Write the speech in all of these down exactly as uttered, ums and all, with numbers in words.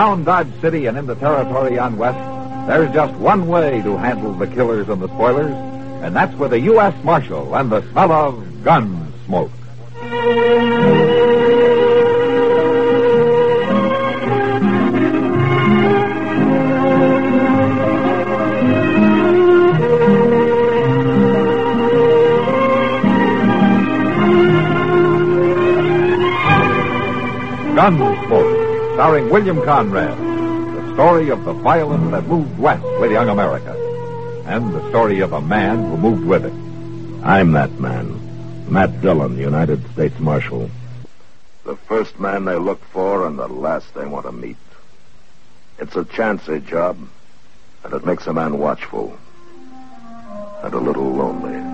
Around Dodge City and in the territory on West, there's just one way to handle the killers and the spoilers, and that's with a U S Marshal and the smell of gun smoke. Gunsmoke, starring William Conrad, the story of the violence that moved west with young America, and the story of a man who moved with it. I'm that man, Matt Dillon, United States Marshal. The first man they look for and the last they want to meet. It's a chancy job, and it makes a man watchful and a little lonely.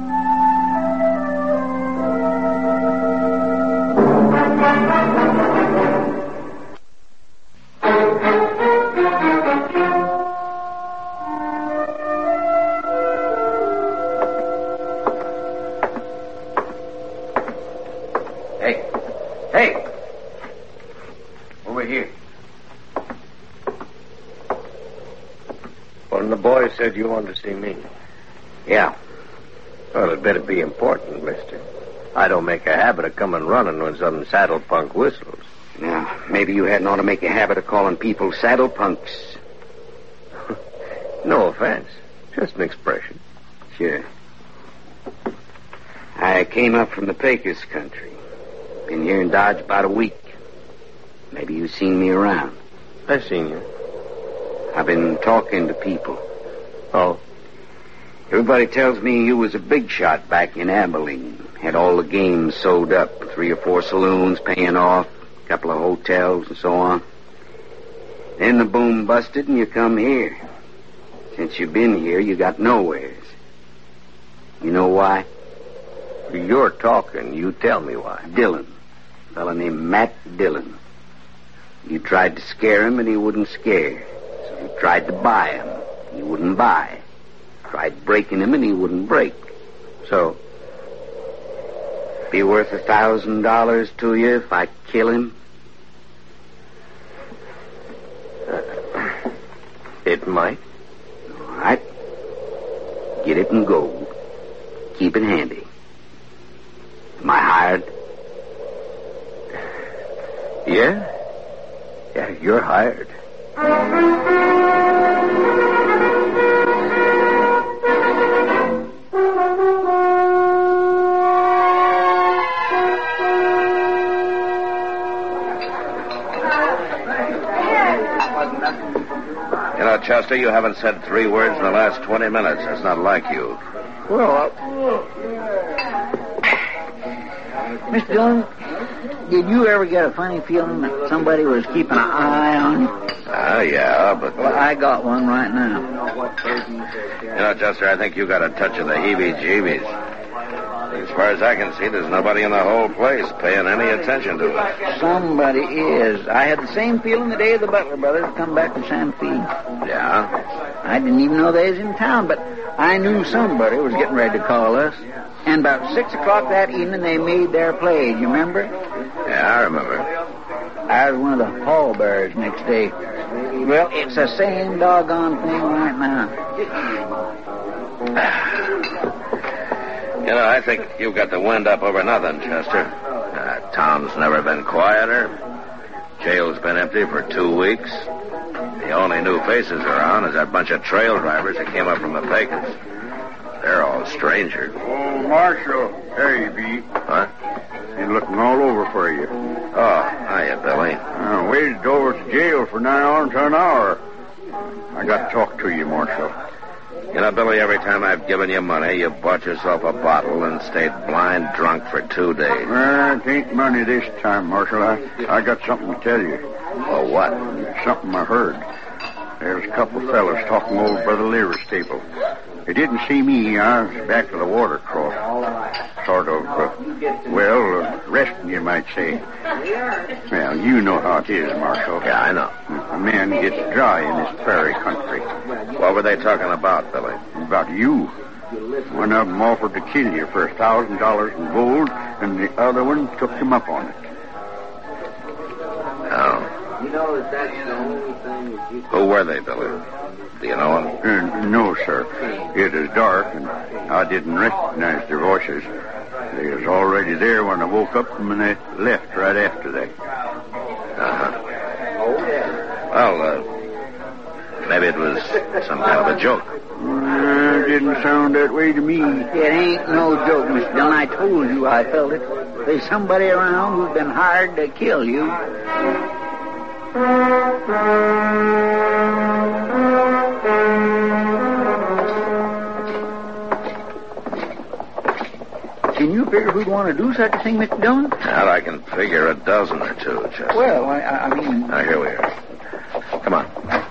Said you wanted to see me. Yeah. Well, it better be important, mister. I don't make a habit of coming running when some saddle punk whistles. Now, maybe you hadn't ought to make a habit of calling people saddle punks. No offense. Just an expression. Sure. I came up from the Pecos country. Been here in Dodge about a week. Maybe you've seen me around. I've seen you. I've been talking to people. Oh. Everybody tells me you was a big shot back in Abilene. Had all the games sold up. Three or four saloons paying off. A couple of hotels and so on. Then the boom busted and you come here. Since you've been here, you got nowheres. You know why? You're talking. You tell me why. Dillon. A fella named Matt Dillon. You tried to scare him and he wouldn't scare. So you tried to buy him. He wouldn't buy. Tried breaking him and he wouldn't break. So? Be worth a thousand dollars to you if I kill him? Uh, it might. All right. Get it in gold. Keep it handy. Am I hired? Yeah? Yeah, you're hired. You know, Chester, you haven't said three words in the last twenty minutes. That's not like you. Well, uh, Mister Dillon, did you ever get a funny feeling that somebody was keeping an eye on you? Ah, uh, yeah, but... Well, I got one right now. You know, Chester, I think you got a touch of the heebie-jeebies. As far as I can see, there's nobody in the whole place paying any attention to us. Somebody is. I had the same feeling the day the Butler brothers come back from Santa Fe. Yeah? I didn't even know they was in town, but I knew somebody was getting ready to call us. And about six o'clock that evening, they made their play. You remember? Yeah, I remember. I was one of the pallbearers next day. Well, it's the same doggone thing right now. You know, I think you've got the wind up over nothing, Chester. Uh, town's never been quieter. Jail's been empty for two weeks. The only new faces around is that bunch of trail drivers that came up from the Pecos. They're all strangers. Oh, Marshal. There you be. What? Been looking all over for you. Oh, hiya, Billy. I waited over at the jail for nine hours to an hour. I got to talk to you, Marshal. You know, Billy, every time I've given you money, you bought yourself a bottle and stayed blind drunk for two days. Well, it ain't money this time, Marshal. I, I got something to tell you. Oh, what? Something I heard. There's a couple fellas talking over by the Lear's table. They didn't see me. I was back to the water cross. Sort of, uh, well, uh, resting, you might say. Well, you know how it is, Marshal. Yeah, I know. A man gets dry in this prairie country. What were they talking about, Billy? About you. One of them offered to kill you for a thousand dollars in gold, and the other one took him up on it. Oh. Who were they, Billy? Do you know them? Uh, no, sir. It is dark, and I didn't recognize their voices. They was already there when I woke up, and they left right after that. Uh-huh. Well, uh, maybe it was some kind of a joke. Uh, it didn't sound that way to me. It ain't no joke, Mister Dillon. I told you I felt it. There's somebody around who's been hired to kill you. Can you figure who'd want to do such a thing, Mister Dillon? Well, I can figure a dozen or two, Chester. Well, I, I mean... Now, here we are. Come on.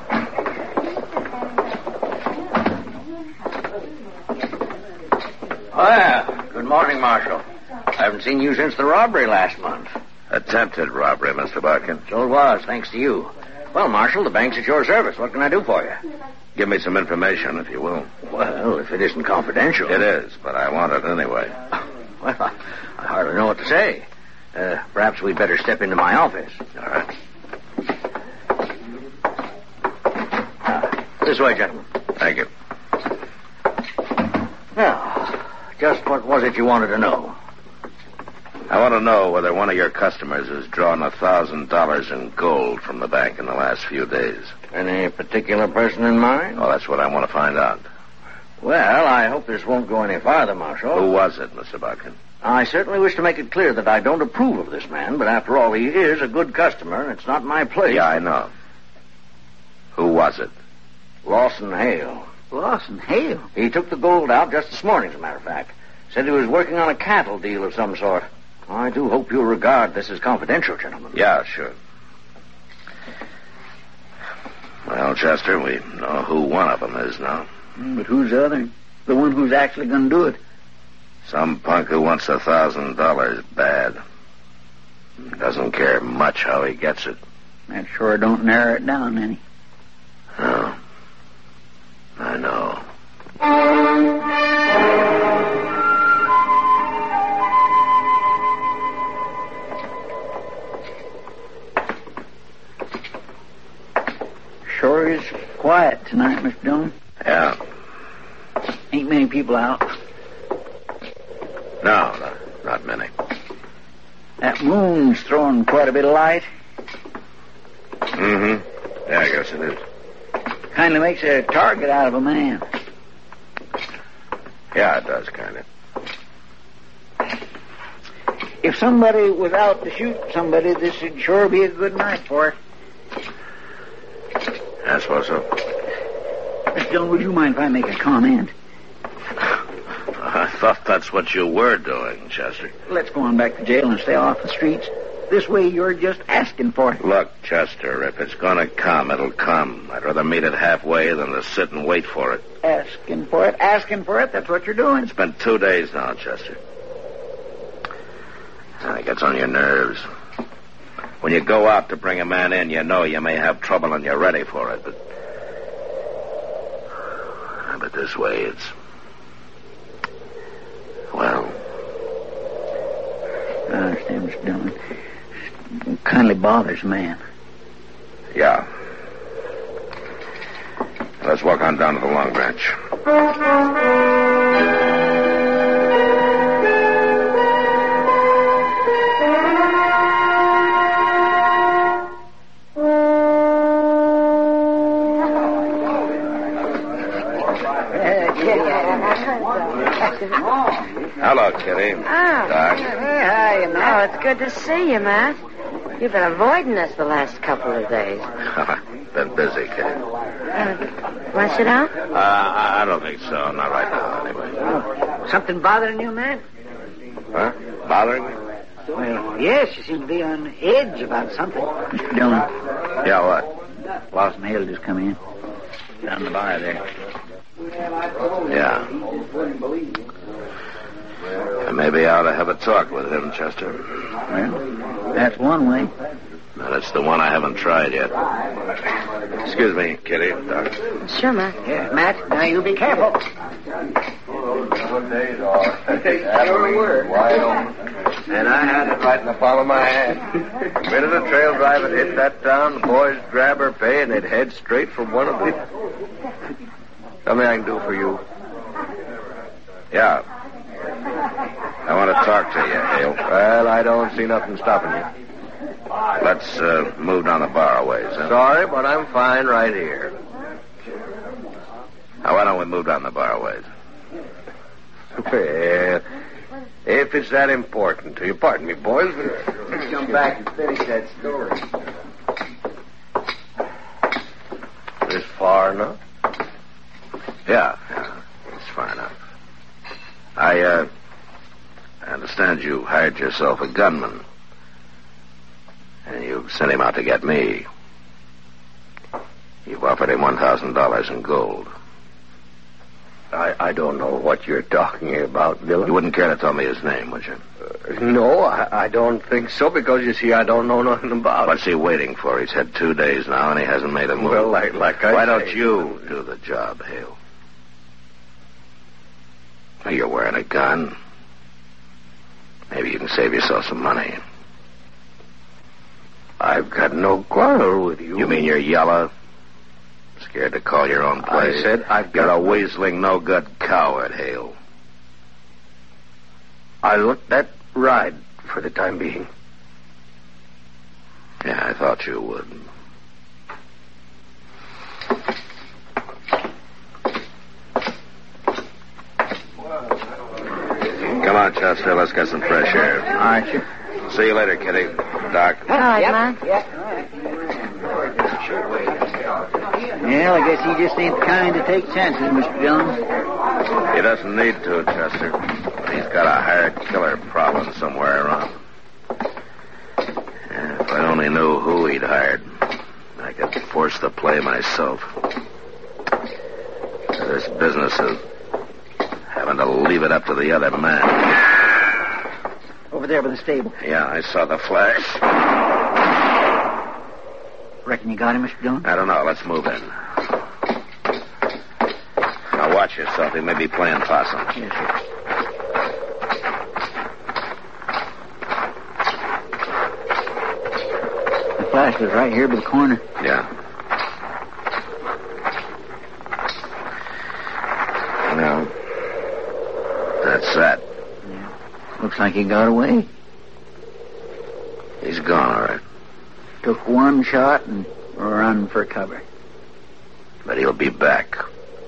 Well, good morning, Marshal. I haven't seen you since the robbery last month. Attempted robbery, Mister Barkin. So it was, thanks to you. Well, Marshal, the bank's at your service. What can I do for you? Give me some information, if you will. Well, if it isn't confidential. It is, but I want it anyway. Well, I, I hardly know what to say. Uh, perhaps we'd better step into my office. All right. Uh, this way, gentlemen. Thank you. Now, just what was it you wanted to know? I want to know whether one of your customers has drawn a thousand dollars in gold from the bank in the last few days. Any particular person in mind? Oh, that's what I want to find out. Well, I hope this won't go any farther, Marshal. Who was it, Mister Barkin? I certainly wish to make it clear that I don't approve of this man, but after all, he is a good customer, and it's not my place. Yeah, I know. Who was it? Lawson Hale. Lawson Hale? He took the gold out just this morning, as a matter of fact. Said he was working on a cattle deal of some sort. I do hope you'll regard this as confidential, gentlemen. Yeah, sure. Well, Chester, we know who one of them is now. But who's the other? The one who's actually going to do it? Some punk who wants a thousand dollars bad. Doesn't care much how he gets it. That sure don't narrow it down any. No. I know. Sure is quiet tonight, Mister Dillon. Yeah. Ain't many people out. No, no, not many. That moon's throwing quite a bit of light. Mm-hmm. Yeah, I guess it is. Kindly makes a target out of a man. Yeah, it does, kind of. If somebody was out to shoot somebody, this would sure be a good night for it. I suppose so. Mister Dillon, would you mind if I make a comment? I thought that's what you were doing, Chester. Let's go on back to jail and stay off the streets. This way you're just asking for it. Look, Chester, if it's going to come, it'll come. I'd rather meet it halfway than to sit and wait for it. Asking for it, asking for it, that's what you're doing. It's been two days now, Chester. It gets on your nerves. When you go out to bring a man in, you know you may have trouble and you're ready for it, but... But this way, it's... Well... I understand, Mister Dillon. It kindly bothers a man. Yeah. Let's walk on down to the Long Branch. Hello, Kitty. Oh. Doc. Hey, hi, Matt. Oh, it's good to see you, Matt. You've been avoiding us the last couple of days. Been busy, Kitty. Uh, want to sit down? Uh, I I don't think so. Not right now, anyway. Oh, something bothering you, Matt? Huh? Bothering me? Well, yes, you seem to be on edge about something. Mister Dillon. Yeah, what? Lawson Hale just come in. Down the bar there. Yeah. And maybe I ought to have a talk with him, Chester. Well, that's one way. But it's the one I haven't tried yet. Excuse me, Kitty. Doc. Sure, Matt. Yes, Matt. Now you be careful. Those days are. Sure were. Wide open. And I had it right in the palm of my hand. The minute a trail driver hit that town, the boys grab her pay and they'd head straight for one of them. Something I can do for you. Yeah. I want to talk to you, Hale. Well, I don't see nothing stopping you. Let's uh, move down the bar a ways, huh? Sorry, but I'm fine right here. Now, why don't we move down the bar a ways? Well, if it's that important to you, pardon me, boys. Let's come back and finish that story. This far enough? Yeah, yeah. It's far enough. I, uh, I understand you hired yourself a gunman. And you sent him out to get me. You've offered him one thousand dollars in gold. I, I don't know what you're talking about, Dillon. You wouldn't care to tell me his name, would you? Uh, no, I, I don't think so, because, you see, I don't know nothing about What's he waiting for? He's had two days now, and he hasn't made a move. Well, like, like I Why say, don't you do the job, Hale? Well, you're wearing a gun. Maybe you can save yourself some money. I've got no quarrel with you. You mean you're yellow? Scared to call your own place? I said I've got... You're a weaseling, no-good coward, Hale. I'll let that ride for the time being. Yeah, I thought you would. Come on, Chester. Let's get some fresh air. All right, sure. See you later, Kitty. Doc. All right, man. Well, I guess he just ain't the kind to take chances, Mister Jones. He doesn't need to, Chester. He's got a hired killer prowling somewhere around. Yeah, if I only knew who he'd hired, I could force the play myself. This business of having to leave it up to the other man. Over there by the stable. Yeah, I saw the flash. Reckon you got him, Mister Jones? I don't know. Let's move in. Now watch yourself. He may be playing possum. Yes, sir. The flash was right here by the corner. Yeah. Well, that's that. Yeah. Looks like he got away. He's gone, all right. Took one shot and run for cover. But he'll be back.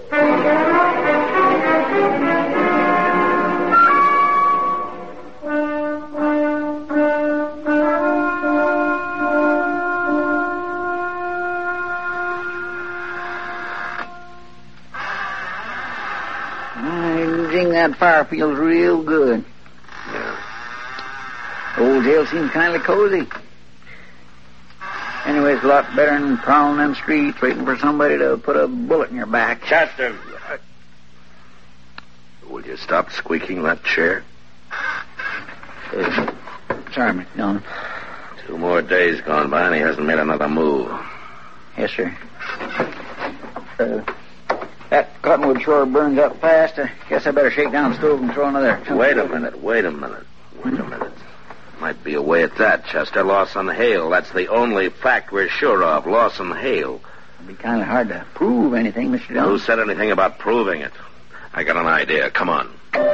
Losing that fire feels real good. Yeah. Old jail seems kind of cozy. Anyway, it's a lot better than prowling them streets waiting for somebody to put a bullet in your back. Chester! Will you stop squeaking that chair? Uh, sorry, Mister Dillon. Two more days gone by and he hasn't made another move. Yes, sir. Uh, that cottonwood sure burns up fast. I guess I better shake down the stove and throw another... Wait a minute, wait a minute. Wait a minute. Might be a way at that, Chester. Lawson Hale. That's the only fact we're sure of. Lawson Hale. It'd be kind of hard to prove anything, Mister Dillon. Who said anything about proving it? I got an idea. Come on.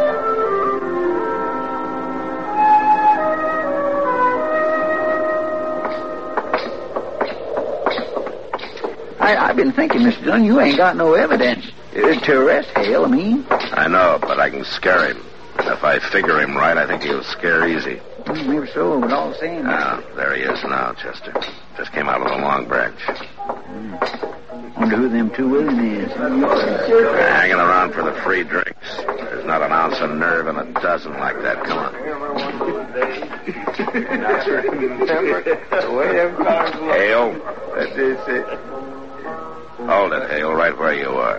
I, I've been thinking, Mister Dillon, you ain't got no evidence uh, to arrest Hale, I mean. I know, but I can scare him. If I figure him right, I think he'll scare easy. Mm, maybe so, but all the same... Ah, there he is now, Chester. Just came out of the Long Branch. Mm. Wonder who them two women is. They're hanging around for the free drinks. There's not an ounce of nerve in a dozen like that. Come on. Hale. That is it. Hold it, Hale, right where you are.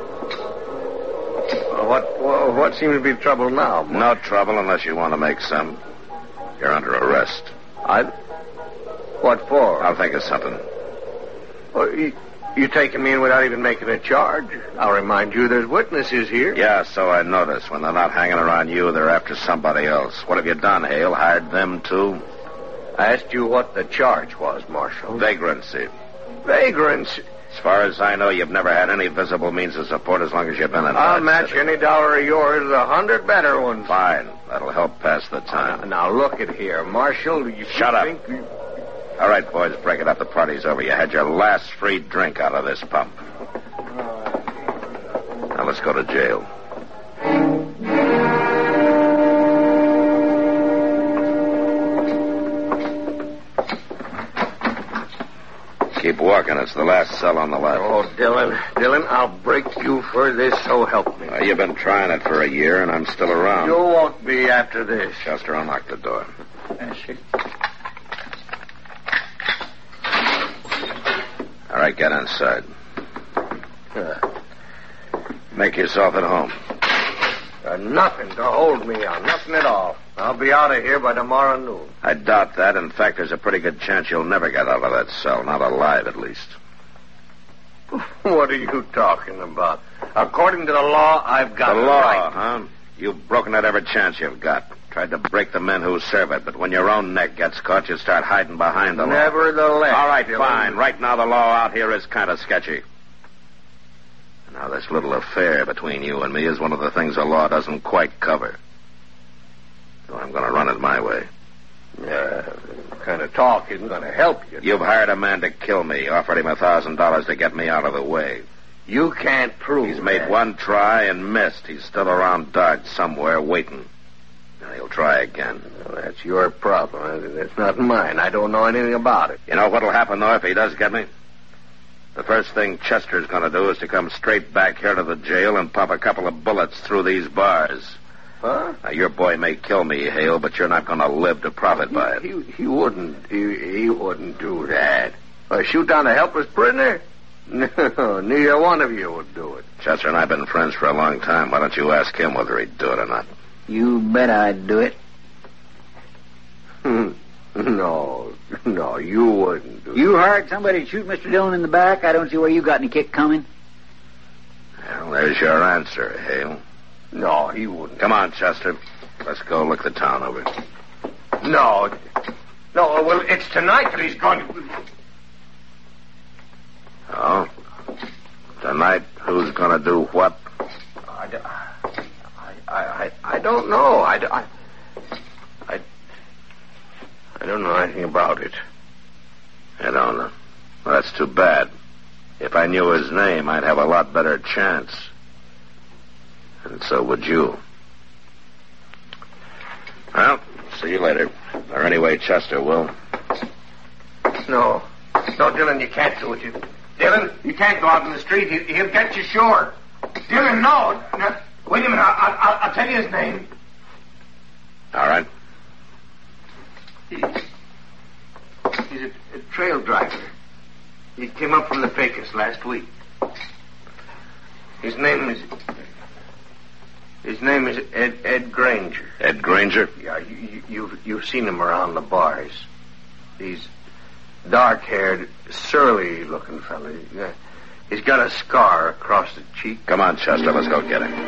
What, what what seems to be trouble now? No trouble unless you want to make some. You're under arrest. I... What for? I'll think of something. Oh, you, You taking me in without even making a charge? I'll remind you there's witnesses here. Yeah, so I noticed. When they're not hanging around you, they're after somebody else. What have you done, Hale? Hired them, too? I asked you what the charge was, Marshal. Vagrancy. Vagrancy? As far as I know, you've never had any visible means of support as long as you've been in I'll Dodge match City. any dollar of yours with a hundred better ones. Fine. That'll help pass the time. Now, look at here, Marshal. You Shut up. think... All right, boys, break it up. The party's over. You had your last free drink out of this pump. Now let's go to jail. Keep walking. It's the last cell on the left. Oh, Dillon, Dillon, I'll break you for this, so help me. Well, you've been trying it for a year, and I'm still around. You won't be after this. Chester, unlock the door. Yes, sir. All right, get inside. Uh, Make yourself at home. uh, nothing to hold me on. Nothing at all. I'll be out of here by tomorrow noon. I doubt that. In fact, there's a pretty good chance you'll never get out of that cell. Not alive, at least. What are you talking about? According to the law, I've got The it law, right. huh? You've broken it every chance you've got. Tried to break the men who serve it, but when your own neck gets caught, you start hiding behind the law. Nevertheless. All right, Dillon. fine. Right now, the law out here is kind of sketchy. Now, this little affair between you and me is one of the things the law doesn't quite cover. So I'm going to run it my way. Uh, kind of talk isn't going to help you. You've hired a man to kill me, offered him a thousand dollars to get me out of the way. You can't prove He's made that. one try and missed. He's still around Dodge somewhere waiting. Now he'll try again. Well, that's your problem. It's not mine. I don't know anything about it. You know what'll happen, though, if he does get me? The first thing Chester's going to do is to come straight back here to the jail and pump a couple of bullets through these bars. Huh? Now, your boy may kill me, Hale, but you're not going to live to profit by it. He, he wouldn't. He, he wouldn't do that. Or shoot down a helpless prisoner? No, neither one of you would do it. Chester and I have been friends for a long time. Why don't you ask him whether he'd do it or not? You bet I'd do it. No, no, you wouldn't do You hired somebody to shoot Mister Dillon in the back? I don't see where you got any kick coming. Well, there's your answer, Hale. it. No, he wouldn't. Come on, Chester. Let's go look the town over. No. No, well, it's tonight that he's going to... Oh? Tonight, who's going to do what? I, I, I, I don't know. I, I, I, I don't know anything about it. I don't know. Well, that's too bad. If I knew his name, I'd have a lot better chance. And so would you. Well, see you later. Or anyway, Chester will. No. No, Dillon, you can't do it. You, Dillon, you can't go out in the street. He, he'll get you sure. Dillon, no. no. Wait a minute. I'll, I'll, I'll tell you his name. All right. He, he's a, a trail driver. He came up from the Pecos last week. His name is... His name is Ed, Ed Granger. Ed Granger? Yeah, you, you, you've, you've seen him around the bars. He's dark-haired, surly-looking fellow. Yeah. He's got a scar across the cheek. Come on, Chester. Let's go get him.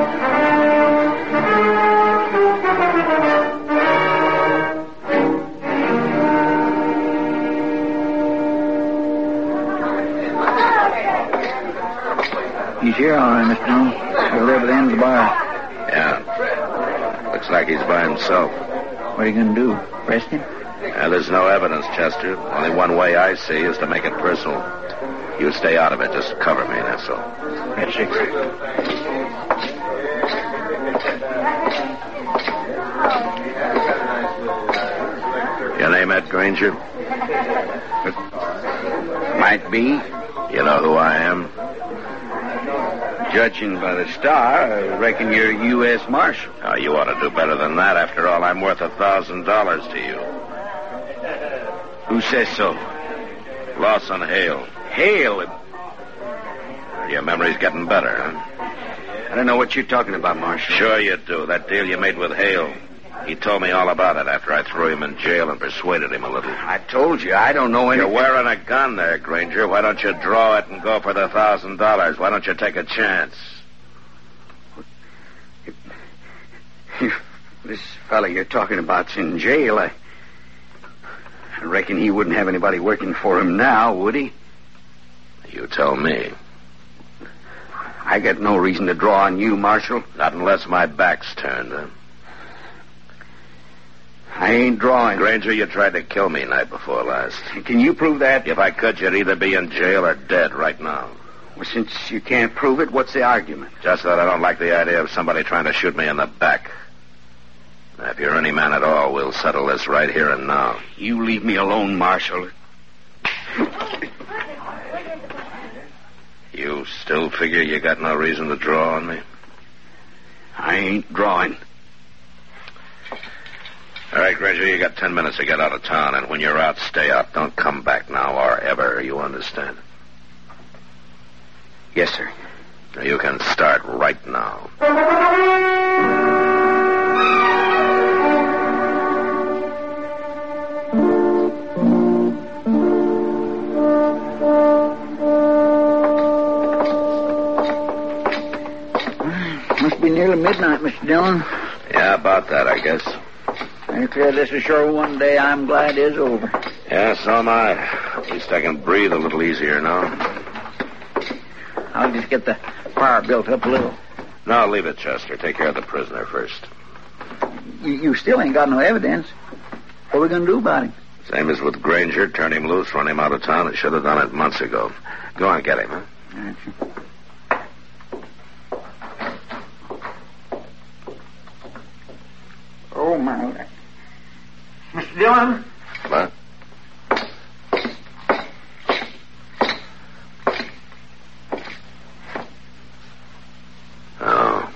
He's here, all right, Mister Dillon. He'll live at the end of the bar. Yeah. Looks like he's by himself. What are you going to do? Arrest him? Yeah, there's no evidence, Chester. Only one way I see is to make it personal. You stay out of it. Just cover me, that's all. That's it. Your name Ed Granger? Might be. You know who I am? Judging by the star, I reckon you're U S Marshal. Oh, you ought to do better than that. After all, I'm worth a thousand dollars to you. Who says so? Lawson Hale. Hale. Your memory's getting better, huh? I don't know what you're talking about, Marshal. Sure you do. That deal you made with Hale. He told me all about it after I threw him in jail and persuaded him a little. I told you, I don't know any... You're wearing a gun there, Granger. Why don't you draw it and go for the thousand dollars? Why don't you take a chance? If this fella you're talking about's in jail, I... I reckon he wouldn't have anybody working for him now, would he? You tell me. I got no reason to draw on you, Marshal. Not unless my back's turned, huh? I ain't drawing. Granger, you tried to kill me night before last. Can you prove that? If I could, you'd either be in jail or dead right now. Well, since you can't prove it, what's the argument? Just that I don't like the idea of somebody trying to shoot me in the back. Now, if you're any man at all, we'll settle this right here and now. You leave me alone, Marshal. You still figure you got no reason to draw on me? I ain't drawing. All right, Granger, you got ten minutes to get out of town, and when you're out, stay out. Don't come back now or ever, you understand? Yes, sir. Now, you can start right now. Must be nearly midnight, Mister Dillon. Yeah, about that, I guess. I declare this is sure one day I'm glad is over. Yeah, so am I. At least I can breathe a little easier now. I'll just get the fire built up a little. No, leave it, Chester. Take care of the prisoner first. You, you still ain't got no evidence. What are we going to do about him? Same as with Granger. Turn him loose, run him out of town. It should have done it months ago. Go on, get him, huh? Gotcha. Oh, my... Mister Dillon? What? Oh.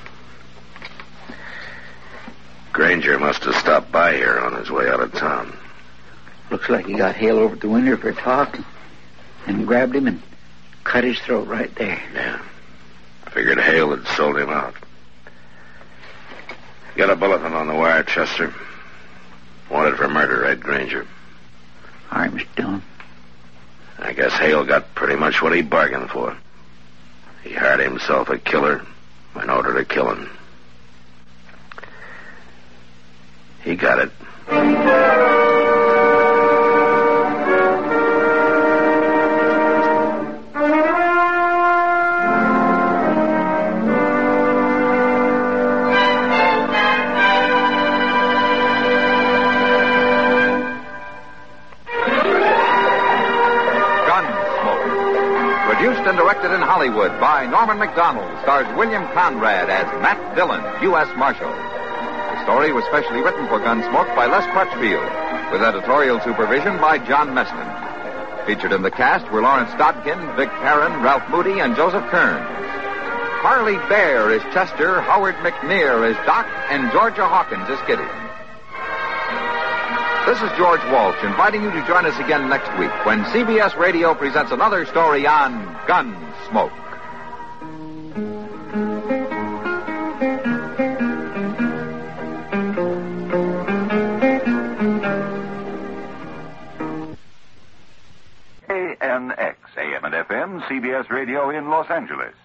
Granger must have stopped by here on his way out of town. Looks like he got Hale over at the window for a talk and grabbed him and cut his throat right there. Yeah. Figured Hale had sold him out. Get a bulletin on the wire, Chester. Wanted for murder, right, Granger? All right, Mister Dillon. I guess Hale got pretty much what he bargained for. He hired himself a killer in order to kill him. He got it. Produced and directed in Hollywood by Norman Macdonald, stars William Conrad as Matt Dillon, U S Marshal. The story was specially written for Gunsmoke by Les Crutchfield, with editorial supervision by John Meston. Featured in the cast were Lawrence Dodkin, Vic Perrin, Ralph Moody, and Joseph Kearns. Harley Bear is Chester, Howard McNear is Doc, and Georgia Hawkins is Kitty. This is George Walsh inviting you to join us again next week when C B S Radio presents another story on Gunsmoke. A N X, A M and F M, C B S Radio in Los Angeles.